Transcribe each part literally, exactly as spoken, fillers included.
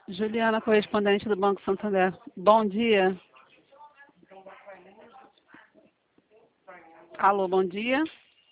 Juliana, correspondente do Banco Santander. Bom dia. Alô, bom dia.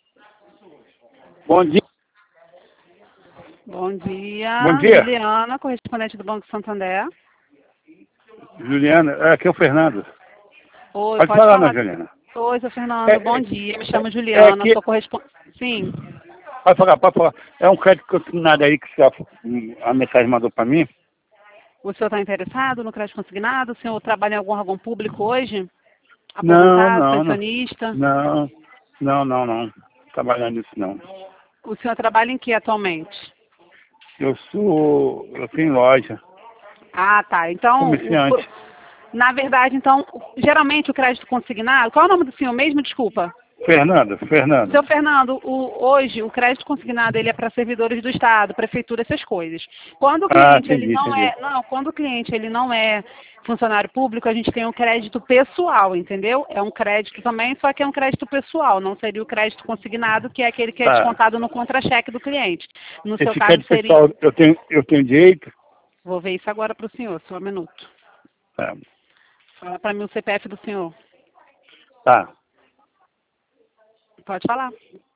Bom dia. Bom dia. Bom dia. Juliana, correspondente do Banco Santander. Juliana, aqui é o Fernando. Oi, Pode, pode falar, falar. não, Juliana. Oi, seu Fernando, É, bom é, dia. Me chamo é Juliana, que... sou correspondente. Sim. Pode falar, pode falar. É um crédito consignado aí que você, a mensagem mandou para mim. O senhor está interessado no crédito consignado? O senhor trabalha em algum órgão público hoje? Não, Aposentado, não, não. pensionista? Não, não, não, não. Trabalhando nisso, não. O senhor trabalha em que atualmente? Eu sou... Eu tenho loja. Ah, tá. Então, o- Comerciante. na verdade, então, geralmente o crédito consignado... Qual é o nome do senhor mesmo? Desculpa. Fernando, Fernando. Seu Fernando, o- hoje o crédito consignado ele é para servidores do Estado, prefeitura, essas coisas. Quando o Ah, cliente ele entendi, não entendi. é, não, quando o cliente ele não é funcionário público, a gente tem um crédito pessoal, entendeu? É um crédito também, só que é um crédito pessoal, não seria o crédito consignado, que é aquele que é Tá. descontado no contra-cheque do cliente. No seu Esse caso crédito seria, pessoal, eu tenho, eu tenho direito? vou ver isso agora para o senhor, só um minuto. Tá. Fala para mim o C P F do senhor. Tá. Pode falar.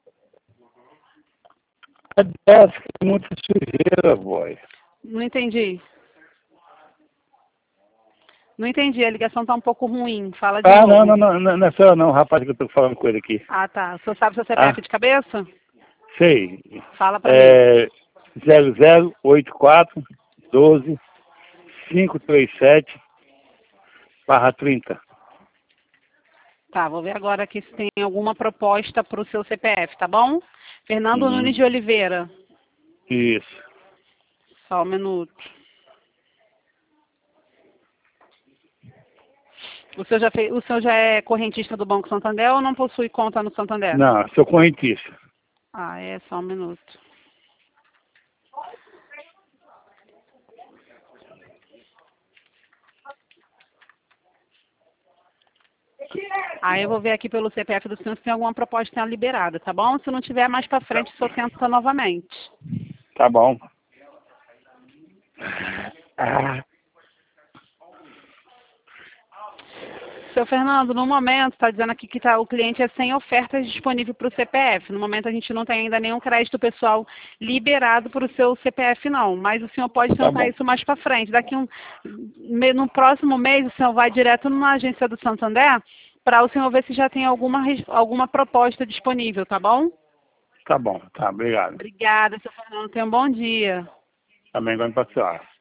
É, fica muita sujeira, boy. Não entendi. Não entendi, a ligação está um pouco ruim. Fala de Ah, não, novo. não, não, não, não é só não, rapaz, que eu tô falando com ele aqui. Ah, tá. O senhor sabe seu C P F Ah, de cabeça? sei. Fala pra mim. É zero zero oito quatro doze cinco três sete barra trinta. Tá, vou ver agora aqui se tem alguma proposta para o seu C P F, tá bom? Fernando Uhum. Nunes de Oliveira. Isso. Só um minuto. O senhor, já fez, o senhor já é correntista do Banco Santander ou não possui conta no Santander? Não, sou correntista. Ah, é, só um minuto. Aí eu vou ver aqui pelo C P F do senhor se tem alguma proposta liberada, tá bom? Se não tiver, mais pra frente, o senhor tenta novamente. Tá bom. Ah, Seu Fernando, no momento, está dizendo aqui que tá, o cliente é sem ofertas disponíveis para o C P F. No momento, a gente não tem ainda nenhum crédito pessoal liberado para o seu C P F, não. Mas o senhor pode tá tentar bom. isso mais para frente. Daqui um, me- no próximo mês, o senhor vai direto na agência do Santander para o senhor ver se já tem alguma, res- alguma proposta disponível, tá bom? Tá bom, tá, obrigado. Obrigada, seu Fernando. Tenha um bom dia. Também vai pra senhora.